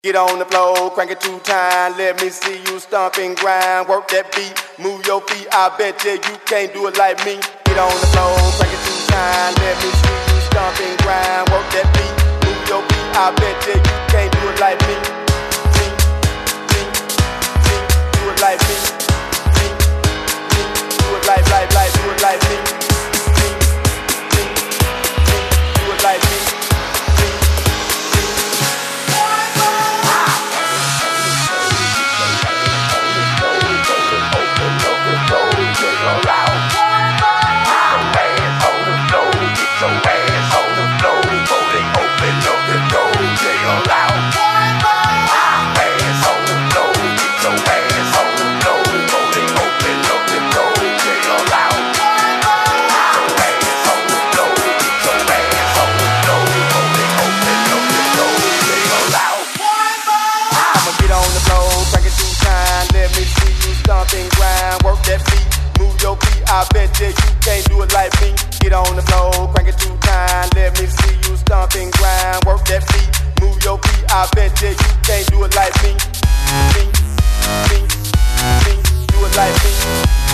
Get on the floor, crank it 2 times. Let me see you stomp and grind. Work that beat, move your feet. I bet you can't do it like me. Get on the floor, crank it 2 times. Let me see you stomp and grind. Work that beat, move your feet. I bet you can't do it like me. Do it like me. Do it like, do it like me. Do it like me. I bet you can't do it like me. Get on the floor, crank it 2 times. Let me see you stomp and grind. Work that beat, move your feet. I bet you can't do it like me. Do it like me.